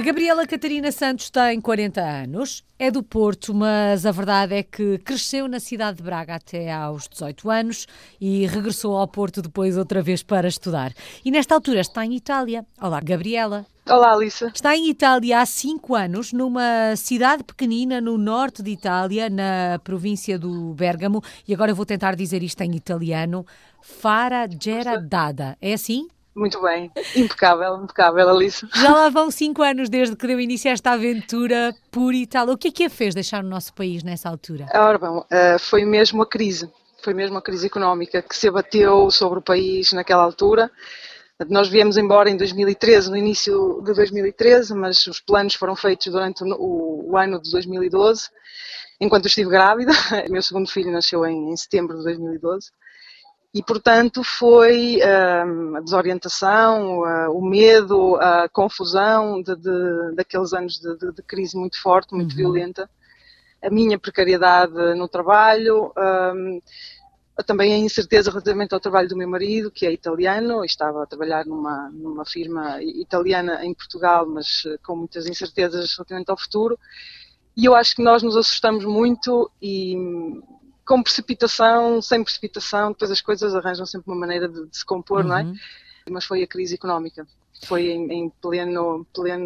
Gabriela Catarina Santos tem 40 anos, é do Porto, mas a verdade é que cresceu na cidade de Braga até aos 18 anos e regressou ao Porto depois outra vez para estudar. E nesta altura está em Itália. Olá, Gabriela. Olá, Alissa. Está em Itália há 5 anos, numa cidade pequenina no norte de Itália, na província do Bérgamo, e agora eu vou tentar dizer isto em italiano, Farageradada. É assim? Muito bem, impecável, Alissa. Já lá vão 5 anos desde que deu início a esta aventura por Itália. O que a fez deixar o nosso país nessa altura? Ora bom, foi mesmo a crise económica que se abateu sobre o país naquela altura. Nós viemos embora em 2013, no início de 2013, mas os planos foram feitos durante o ano de 2012, enquanto eu estive grávida. O meu segundo filho nasceu em setembro de 2012. E, portanto, foi a desorientação, o medo, a confusão daqueles anos de crise muito forte, muito violenta, a minha precariedade no trabalho, também a incerteza relativamente ao trabalho do meu marido, que é italiano, estava a trabalhar numa firma italiana em Portugal, mas com muitas incertezas relativamente ao futuro. E eu acho que nós nos assustamos muito e, com precipitação, sem precipitação, depois as coisas arranjam sempre uma maneira de se compor, não é? Mas foi a crise económica, foi em pleno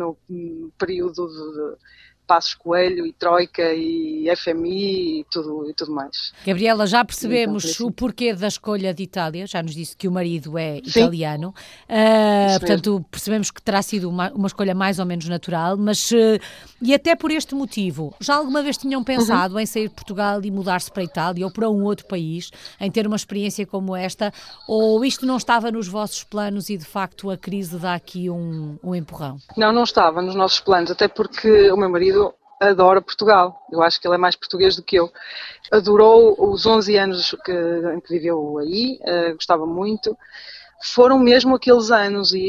período de Passos Coelho e Troika e FMI e tudo mais. Gabriela, já percebemos então, o porquê da escolha de Itália, já nos disse que o marido é italiano, portanto percebemos que terá sido uma escolha mais ou menos natural, mas e até por este motivo, já alguma vez tinham pensado em sair de Portugal e mudar-se para a Itália ou para um outro país, em ter uma experiência como esta, ou isto não estava nos vossos planos e de facto a crise dá aqui um empurrão? Não estava nos nossos planos, até porque o meu marido adora Portugal. Eu acho que ele é mais português do que eu. Adorou os 11 anos em que viveu aí, gostava muito. Foram mesmo aqueles anos e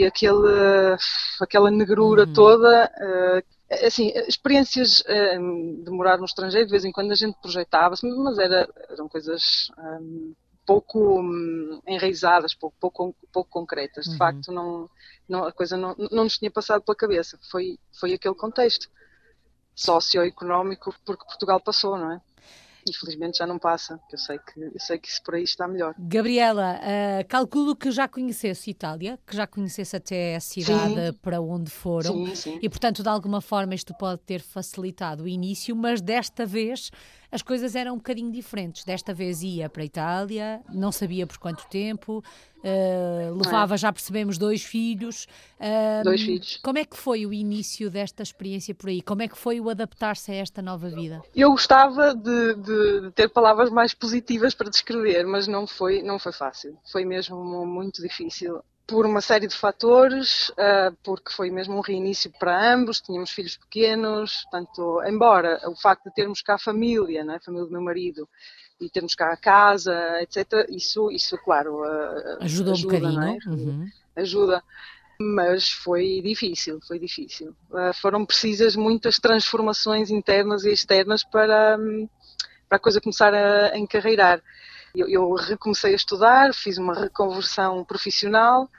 aquela negrura toda. Assim, experiências de morar no estrangeiro, de vez em quando a gente projetava-se, mas eram coisas pouco enraizadas, pouco concretas. De facto, a coisa não nos tinha passado pela cabeça. Foi aquele contexto socioeconómico porque Portugal passou, não é? Infelizmente já não passa, eu sei que isso por aí está melhor. Gabriela, calculo que já conhecesse Itália, que já conhecesse até a cidade para onde foram, sim. E portanto de alguma forma isto pode ter facilitado o início, mas desta vez as coisas eram um bocadinho diferentes. Desta vez ia para a Itália, não sabia por quanto tempo, levava, já percebemos, 2 filhos. 2 filhos. Como é que foi o início desta experiência por aí? Como é que foi o adaptar-se a esta nova vida? Eu gostava de ter palavras mais positivas para descrever, mas não foi fácil. Foi mesmo muito difícil. Por uma série de fatores, porque foi mesmo um reinício para ambos, tínhamos filhos pequenos, portanto, embora o facto de termos cá a família, não é? A família do meu marido, e termos cá a casa, etc., isso claro, ajuda um bocadinho, não é? Ajuda, mas foi difícil. Foram precisas muitas transformações internas e externas para a coisa começar a encarreirar. Eu recomecei a estudar, fiz uma reconversão profissional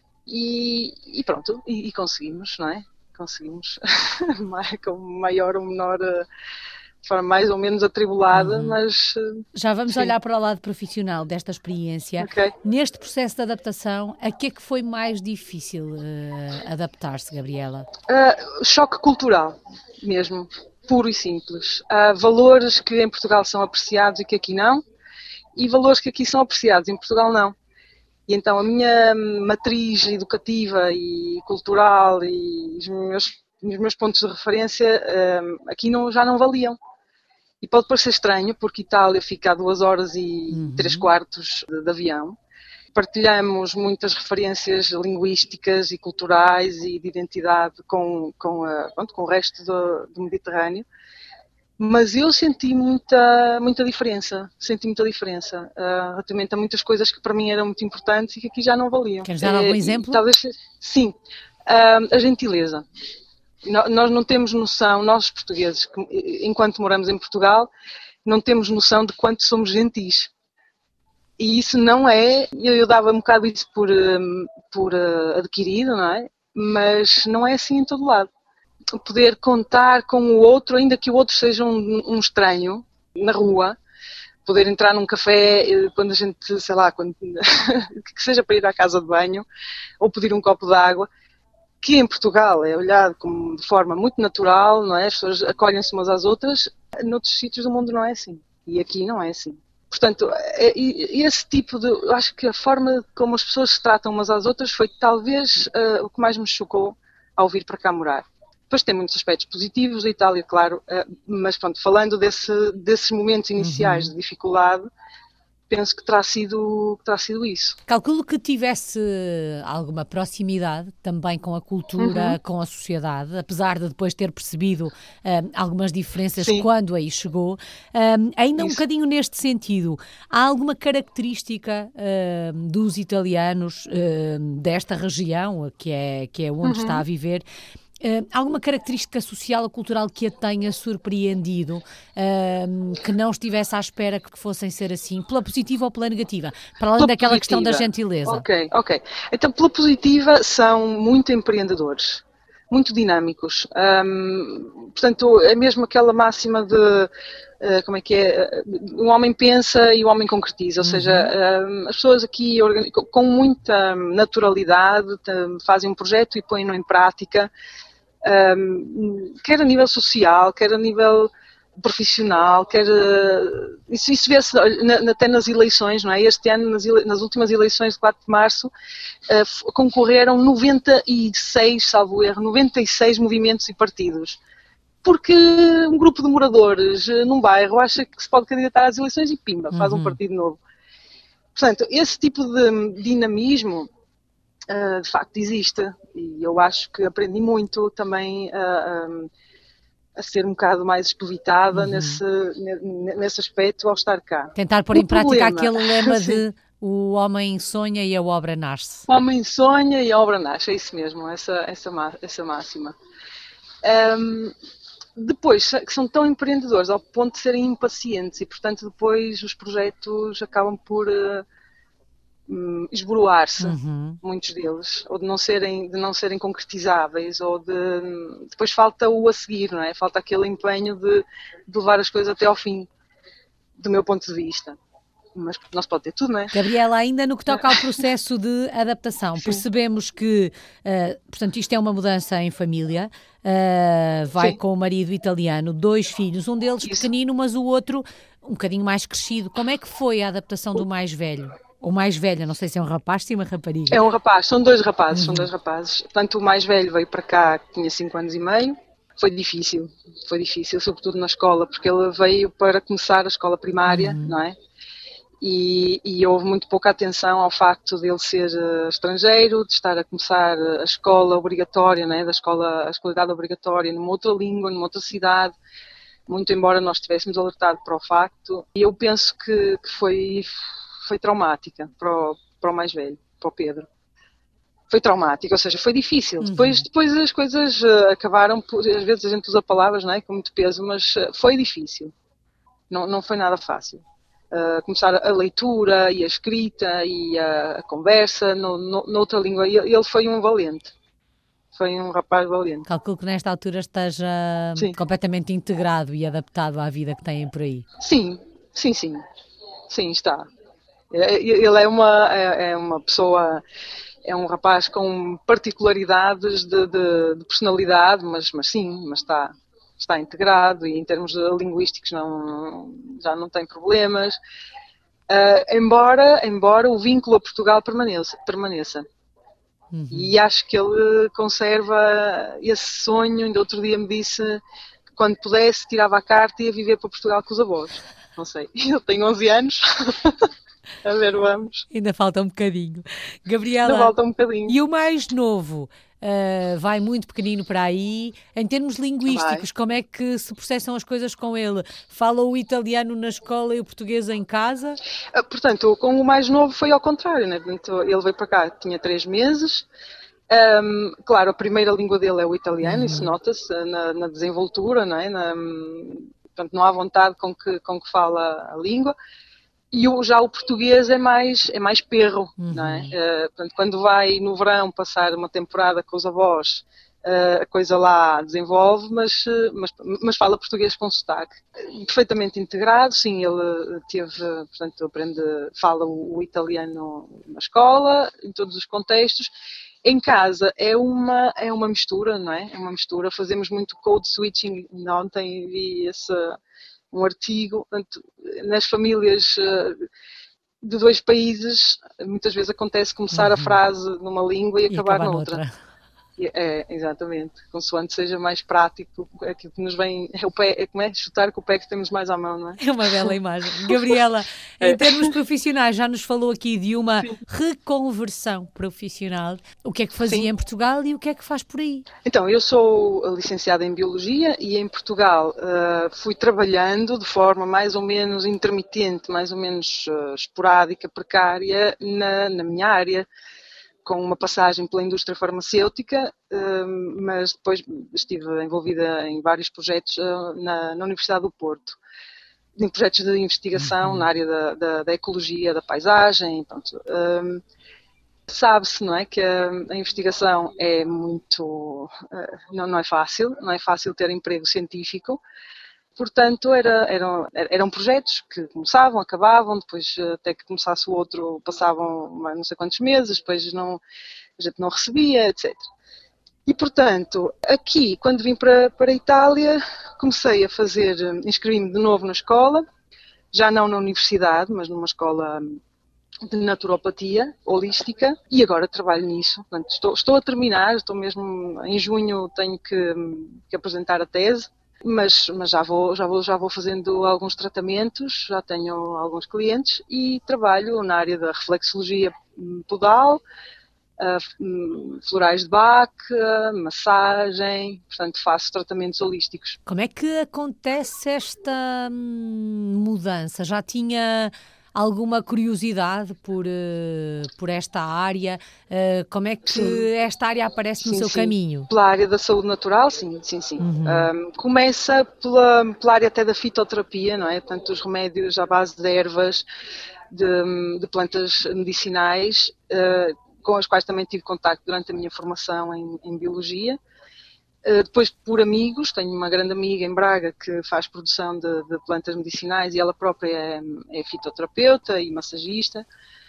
e pronto, e conseguimos, não é? Conseguimos, com maior ou menor, de forma mais ou menos atribulada, mas... Já vamos olhar para o lado profissional desta experiência. Okay. Neste processo de adaptação, a que é que foi mais difícil adaptar-se, Gabriela? Choque cultural, mesmo, puro e simples. Há valores que em Portugal são apreciados e que aqui não, e valores que aqui são apreciados, em Portugal não. E então a minha matriz educativa e cultural e os meus pontos de referência aqui já não valiam. E pode parecer estranho, porque Itália fica a 2 horas e 3/4 de avião. Partilhamos muitas referências linguísticas e culturais e de identidade com o resto do Mediterrâneo. Mas eu senti muita diferença, relativamente a muitas coisas que para mim eram muito importantes e que aqui já não valiam. Queres dar algum exemplo? Talvez, sim, a gentileza. Nós não temos noção, nós portugueses, enquanto moramos em Portugal, não temos noção de quanto somos gentis. E isso não é, eu dava um bocado isso por adquirido, não é? Mas não é assim em todo lado. poder contar com o outro, ainda que o outro seja um estranho na rua, poder entrar num café quando a gente, sei lá, que seja para ir à casa de banho ou pedir um copo de água, que em Portugal é olhado como de forma muito natural, não é? As pessoas acolhem-se umas às outras, noutros sítios do mundo não é assim, e aqui não é assim. Portanto, esse tipo de... Eu acho que a forma como as pessoas se tratam umas às outras foi talvez o que mais me chocou ao vir para cá morar. Depois tem muitos aspectos positivos da Itália, claro, mas pronto, falando desses momentos iniciais de dificuldade, penso que terá sido isso. Calculo que tivesse alguma proximidade também com a cultura, com a sociedade, apesar de depois ter percebido algumas diferenças quando aí chegou. Ainda um bocadinho neste sentido, há alguma característica dos italianos desta região, que é onde está a viver, alguma característica social ou cultural que a tenha surpreendido, que não estivesse à espera que fossem ser assim, pela positiva ou pela negativa, para além daquela questão da gentileza? Ok. Então, pela positiva, são muito empreendedores, muito dinâmicos. Portanto, é mesmo aquela máxima de... como é que é? O homem pensa e o homem concretiza, ou seja, as pessoas aqui com muita naturalidade fazem um projeto e põem-no em prática, quer a nível social, quer a nível profissional, quer isso vê-se até nas eleições, não é? Este ano, nas últimas eleições de 4 de março, concorreram 96, salvo erro, 96 movimentos e partidos. Porque um grupo de moradores num bairro acha que se pode candidatar às eleições e pimba, faz um partido novo. Portanto, esse tipo de dinamismo de facto existe, e eu acho que aprendi muito também a ser um bocado mais espovitada nesse aspecto ao estar cá. Tentar pôr em prática aquele lema de o homem sonha e a obra nasce. O homem sonha e a obra nasce, é isso mesmo, essa máxima. Depois, que são tão empreendedores ao ponto de serem impacientes e, portanto, depois os projetos acabam por esboroar-se, muitos deles, ou de não serem concretizáveis, ou depois falta o a seguir, não é? Falta aquele empenho de levar as coisas até ao fim, do meu ponto de vista. Mas não se pode ter tudo, não é? Gabriela, ainda no que toca ao processo de adaptação, percebemos que, portanto, isto é uma mudança em família, vai com o marido italiano, 2 filhos, um deles pequenino, mas o outro um bocadinho mais crescido. Como é que foi a adaptação do mais velho? O mais velho, não sei se é um rapaz, se é uma rapariga. É um rapaz, são dois rapazes. Portanto, o mais velho veio para cá, tinha 5 anos e meio. Foi difícil, sobretudo na escola, porque ele veio para começar a escola primária, não é? E houve muito pouca atenção ao facto de ele ser estrangeiro, de estar a começar a escola obrigatória, né, a escolaridade obrigatória numa outra língua, numa outra cidade, muito embora nós tivéssemos alertado para o facto. E eu penso que foi traumática para o mais velho, para o Pedro. Foi traumática, ou seja, foi difícil. Depois as coisas acabaram por, às vezes a gente usa palavras, não é, com muito peso, mas foi difícil. Não foi nada fácil. Começar a leitura e a escrita e a conversa noutra língua. Ele foi um valente. Foi um rapaz valente. Calculo que nesta altura esteja completamente integrado e adaptado à vida que têm por aí. Sim, está. Ele é uma pessoa, é um rapaz com particularidades de personalidade, mas está integrado e em termos linguísticos já não tem problemas, embora o vínculo a Portugal permaneça. E acho que ele conserva esse sonho. Ainda outro dia me disse que quando pudesse tirava a carta e ia viver para Portugal com os avós. Não sei, ele tem 11 anos. A ver, vamos. Ainda falta um bocadinho. Gabriela, ainda falta um bocadinho. E o mais novo? Vai muito pequenino para aí. Em termos linguísticos, como é que se processam as coisas com ele? Fala o italiano na escola e o português em casa? Portanto, com o mais novo foi ao contrário, né? Ele veio para cá, tinha 3 meses. Claro, a primeira língua dele é o italiano, isso nota-se na desenvoltura, não é? Portanto, não há vontade com que fala a língua. E já o português é mais perro, não é? Portanto, quando vai no verão passar uma temporada com os avós, a coisa lá desenvolve, mas fala português com sotaque. Perfeitamente integrado, sim, ele portanto, fala o italiano na escola, em todos os contextos. Em casa é uma mistura, não é? É uma mistura, fazemos muito code switching. Ontem vi um artigo, portanto, nas famílias de dois países, muitas vezes acontece começar a frase numa língua e acabar noutra. Exatamente, consoante seja mais prático, aquilo que nos vem como é chutar com o pé que temos mais à mão, não é? É uma bela imagem. Gabriela, em termos profissionais, já nos falou aqui de uma Sim. reconversão profissional. O que é que fazia em Portugal e o que é que faz por aí? Então, eu sou licenciada em Biologia e em Portugal fui trabalhando de forma mais ou menos intermitente, mais ou menos esporádica, precária, na minha área, com uma passagem pela indústria farmacêutica, mas depois estive envolvida em vários projetos na Universidade do Porto, em projetos de investigação na área da ecologia, da paisagem. Sabe-se, não é, que a investigação é muito, não é fácil ter emprego científico. Portanto, eram projetos que começavam, acabavam, depois até que começasse o outro passavam não sei quantos meses, depois a gente não recebia, etc. E, portanto, aqui, quando vim para a Itália, comecei a inscrevi-me de novo na escola, já não na universidade, mas numa escola de naturopatia holística, e agora trabalho nisso. Portanto, estou a terminar, estou mesmo, em junho tenho que apresentar a tese, mas já vou fazendo alguns tratamentos, já tenho alguns clientes e trabalho na área da reflexologia podal, florais de Bach, massagem, portanto faço tratamentos holísticos. Como é que acontece esta mudança? Já tinha alguma curiosidade por esta área? Como é que esta área aparece no seu caminho? Pela área da saúde natural, sim. Começa pela área até da fitoterapia, não é? Portanto, os remédios à base de ervas, de plantas medicinais, com as quais também tive contacto durante a minha formação em biologia. Depois por amigos, tenho uma grande amiga em Braga que faz produção de plantas medicinais e ela própria é fitoterapeuta e massagista.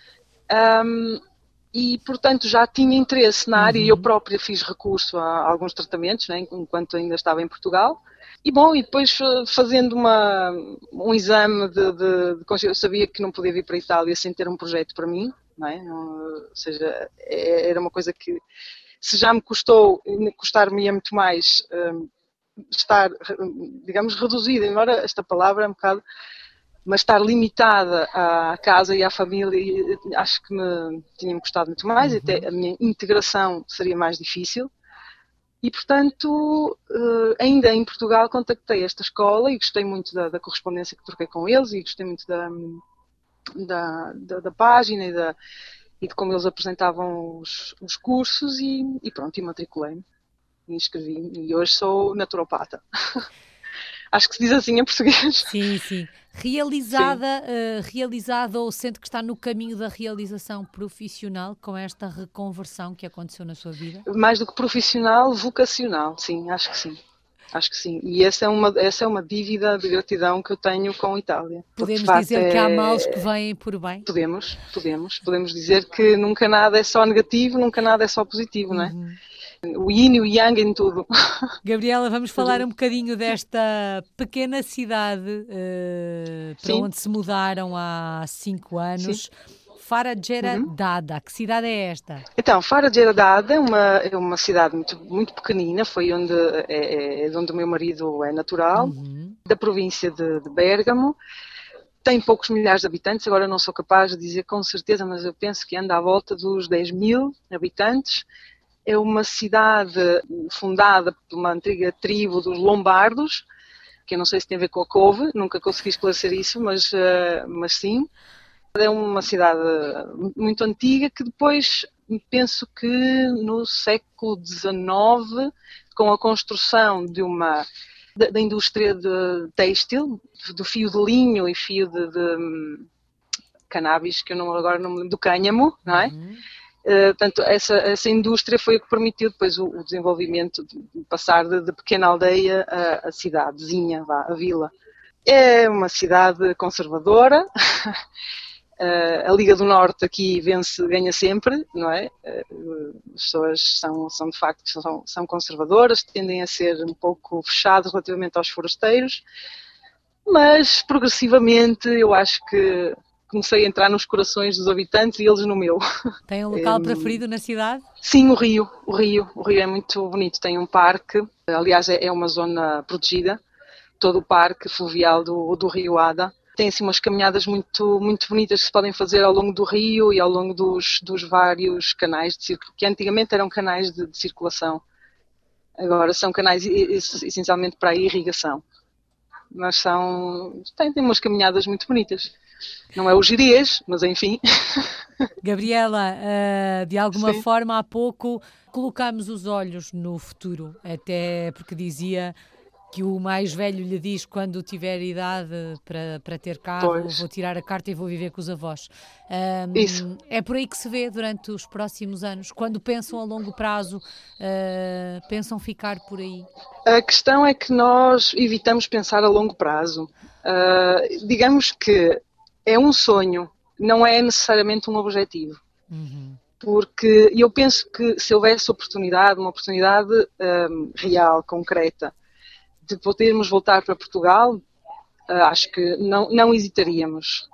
E, portanto, já tinha interesse na área e eu própria fiz recurso a alguns tratamentos, né, enquanto ainda estava em Portugal. E depois fazendo um exame de consciência, eu sabia que não podia vir para a Itália sem ter um projeto para mim, não é? Ou seja, era uma coisa que, se já me custar-me-ia muito mais estar, digamos, reduzida, embora esta palavra é um bocado, mas estar limitada à casa e à família, acho que tinha-me custado muito mais, até a minha integração seria mais difícil. E, portanto, ainda em Portugal contactei esta escola e gostei muito da correspondência que troquei com eles e gostei muito da página e de como eles apresentavam os cursos e pronto, e matriculei-me e inscrevi-me e hoje sou naturopata. Acho que se diz assim em português. Sim. Realizada ou sente que está no caminho da realização profissional com esta reconversão que aconteceu na sua vida? Mais do que profissional, vocacional, sim, acho que sim. Acho que sim. E essa é uma dívida de gratidão que eu tenho com a Itália. Podemos dizer que há males que vêm por bem? Podemos dizer que nunca nada é só negativo, nunca nada é só positivo, não é? O yin e o yang em tudo. Gabriela, vamos falar um bocadinho desta pequena cidade para onde se mudaram há 5 anos. Fara Gera-Dada, que cidade é esta? Então, Fara Gera-Dada é uma cidade muito, muito pequenina, foi onde o meu marido é natural, da província de Bérgamo. Tem poucos milhares de habitantes, agora não sou capaz de dizer com certeza, mas eu penso que anda à volta dos 10.000 habitantes. É uma cidade fundada por uma antiga tribo dos Lombardos, que eu não sei se tem a ver com a couve, nunca consegui esclarecer isso, mas sim. É uma cidade muito antiga que depois, penso que no século XIX, com a construção da indústria de têxtil, do fio de linho e fio de cannabis, que eu agora não me lembro, do cânhamo, não é? Portanto, essa indústria foi o que permitiu depois o desenvolvimento de passar de pequena aldeia a cidadezinha, a vila. É uma cidade conservadora. A Liga do Norte aqui ganha sempre, não é? As pessoas são de facto são conservadoras, tendem a ser um pouco fechadas relativamente aos forasteiros, mas progressivamente eu acho que comecei a entrar nos corações dos habitantes e eles no meu. Tem um local preferido na cidade? Sim, o Rio. O Rio é muito bonito, tem um parque, aliás é uma zona protegida, todo o parque fluvial do Rio Ada. Tem assim umas caminhadas muito, muito bonitas que se podem fazer ao longo do rio e ao longo dos vários canais de circulação, que antigamente eram canais de circulação. Agora são canais essencialmente para a irrigação. Mas tem umas caminhadas muito bonitas. Não é o Gerês, mas enfim. Gabriela, de alguma Sim. forma há pouco colocámos os olhos no futuro, até porque dizia que o mais velho lhe diz quando tiver idade para ter carro, Pois. vou tirar a carta e vou viver com os avós. Isso. É por aí que se vê durante os próximos anos. Quando pensam a longo prazo, pensam ficar por aí? A questão é que nós evitamos pensar a longo prazo. Digamos que é um sonho, não é necessariamente um objetivo. Uhum. Porque eu penso que se houvesse uma oportunidade real, concreta, de podermos voltar para Portugal, acho que não hesitaríamos.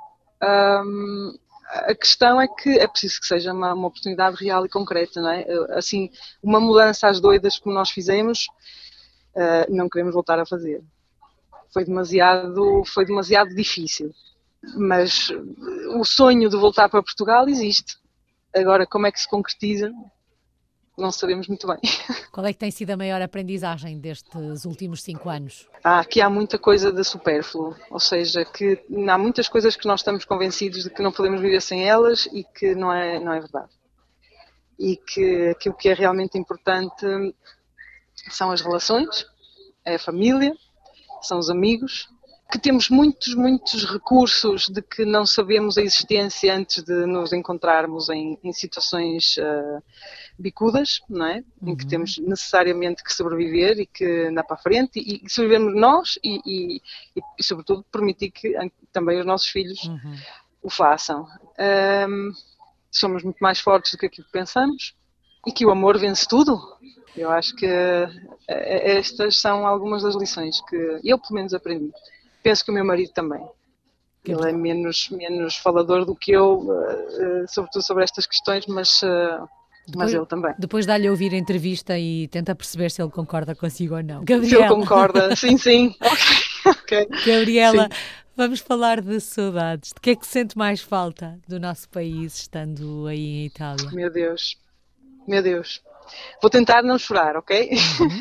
A questão é que é preciso que seja uma oportunidade real e concreta, não é? Assim, uma mudança às doidas como nós fizemos, não queremos voltar a fazer. Foi demasiado difícil. Mas o sonho de voltar para Portugal existe. Agora, como é que se concretiza? Não sabemos muito bem. Qual é que tem sido a maior aprendizagem destes últimos 5 anos? Que há muita coisa de supérfluo, ou seja, que há muitas coisas que nós estamos convencidos de que não podemos viver sem elas e que não é verdade. E que aquilo que é realmente importante são as relações, é a família, são os amigos, que temos muitos recursos de que não sabemos a existência antes de nos encontrarmos em situações bicudas, não é? Em que temos necessariamente que sobreviver e que andar para a frente e sobrevivermos nós e sobretudo permitir que também os nossos filhos o façam. Somos muito mais fortes do que aquilo que pensamos e que o amor vence tudo. Eu acho que estas são algumas das lições que eu pelo menos aprendi. Penso que o meu marido também. Ele é menos falador do que eu, sobretudo sobre estas questões, mas ele também. Depois dá-lhe a ouvir a entrevista e tenta perceber se ele concorda consigo ou não. Gabriela. Se ele concorda, sim. Okay. Gabriela, sim. Vamos falar de saudades. De que é que sente mais falta do nosso país estando aí em Itália? Meu Deus. Vou tentar não chorar, ok?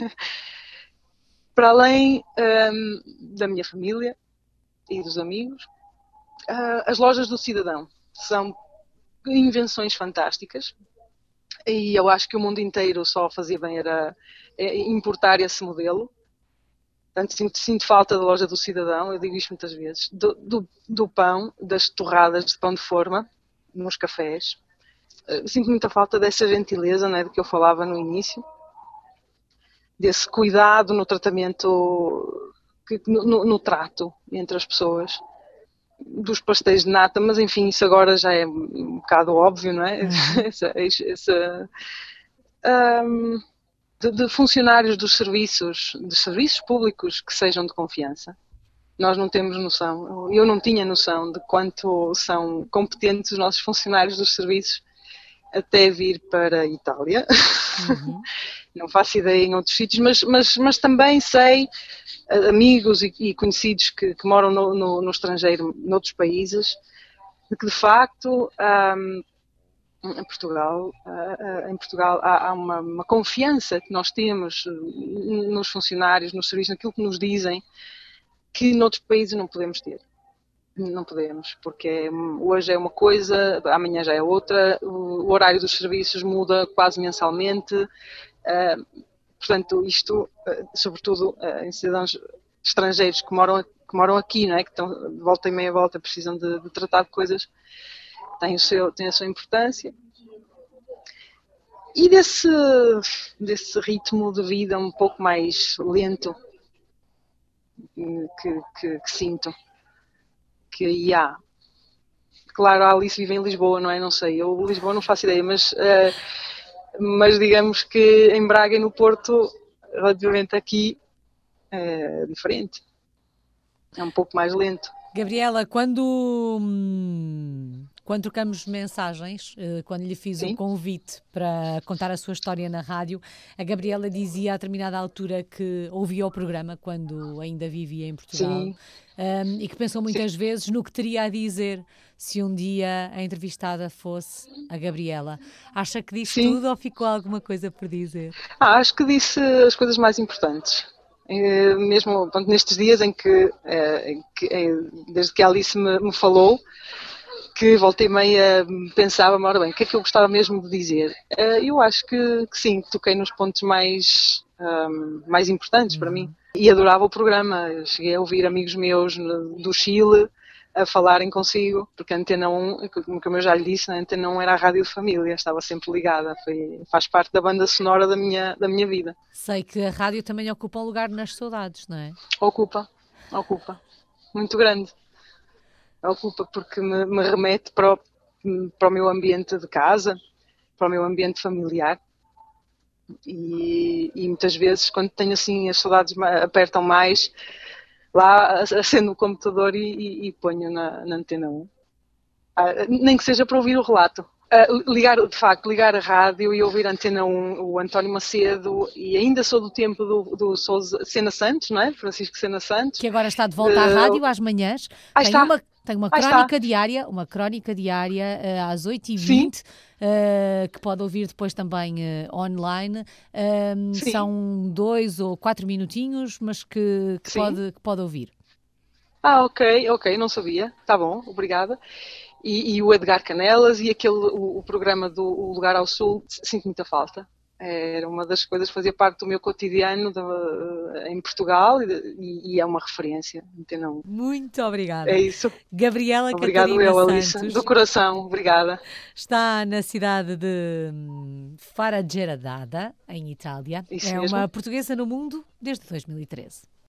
Para além da minha família e dos amigos, as lojas do cidadão são invenções fantásticas e eu acho que o mundo inteiro só fazia bem era importar esse modelo. Portanto, sinto falta da loja do cidadão, eu digo isto muitas vezes, do pão, das torradas de pão de forma, nos cafés. Sinto muita falta dessa gentileza, né, de que eu falava no início, desse cuidado no tratamento, no trato entre as pessoas, dos pastéis de nata, mas enfim, isso agora já é um bocado óbvio, não é? De funcionários dos serviços públicos que sejam de confiança. Nós não temos noção, eu não tinha noção de quanto são competentes os nossos funcionários dos serviços até vir para a Itália. Não faço ideia em outros sítios, mas também sei, amigos e conhecidos que moram no estrangeiro, noutros países, de que de facto em Portugal há uma confiança que nós temos nos funcionários, nos serviços, naquilo que nos dizem, que noutros países não podemos ter. Não podemos, porque hoje é uma coisa, amanhã já é outra, o horário dos serviços muda quase mensalmente, portanto isto, sobretudo em cidadãos estrangeiros que moram aqui, não é? Que estão de volta e meia volta, precisam de tratar de coisas, tem a sua importância. E desse ritmo de vida um pouco mais lento que sinto que aí há. Claro, a Alice vive em Lisboa, não é? Não sei, eu Lisboa não faço ideia, mas digamos que em Braga e no Porto, relativamente aqui, é diferente. É um pouco mais lento. Gabriela, quando trocamos mensagens, quando lhe fiz o Sim? convite para contar a sua história na rádio, a Gabriela dizia a determinada altura que ouvia o programa quando ainda vivia em Portugal, Sim, e que pensou sim. muitas vezes no que teria a dizer se um dia a entrevistada fosse a Gabriela. Acha que disse Sim. tudo ou ficou alguma coisa por dizer? Acho que disse as coisas mais importantes. Mesmo pronto, nestes dias desde que a Alice me falou, que voltei e meia pensava, ora bem, o que é que eu gostava mesmo de dizer? Eu acho que sim, toquei nos pontos mais importantes para mim. E adorava o programa. Eu cheguei a ouvir amigos meus do Chile a falarem consigo, porque a Antena 1, como eu já lhe disse, a Antena 1 era a rádio de família, estava sempre ligada, faz parte da banda sonora da minha vida. Sei que a rádio também ocupa um lugar nas saudades, não é? Ocupa, muito grande. Ocupa porque me remete para o meu ambiente de casa, para o meu ambiente familiar. E muitas vezes, quando tenho assim, as saudades apertam mais, lá acendo o computador e ponho na Antena 1. Nem que seja para ouvir o relato. Ligar a rádio e ouvir a Antena 1, o António Macedo, e ainda sou do tempo do Sousa, Sena Santos, não é? Francisco Sena Santos. Que agora está de volta à rádio às manhãs. Aí está, Tem uma aí está. crónica diária às Sim, 8h20, que pode ouvir depois também online. sim, São 2 ou 4 minutinhos, mas sim. que pode ouvir. Ok, não sabia. Tá bom, obrigada. E o Edgar Canelas e o programa do O Lugar ao Sul, sinto muita falta. Era uma das coisas que fazia parte do meu cotidiano em Portugal e é uma referência. Então, Muito é obrigada. isso. Gabriela Obrigado Catarina eu, Alice. Do Santos coração, obrigada. está na cidade de Farageradada, em Itália. Isso É mesmo. uma portuguesa no mundo desde 2013.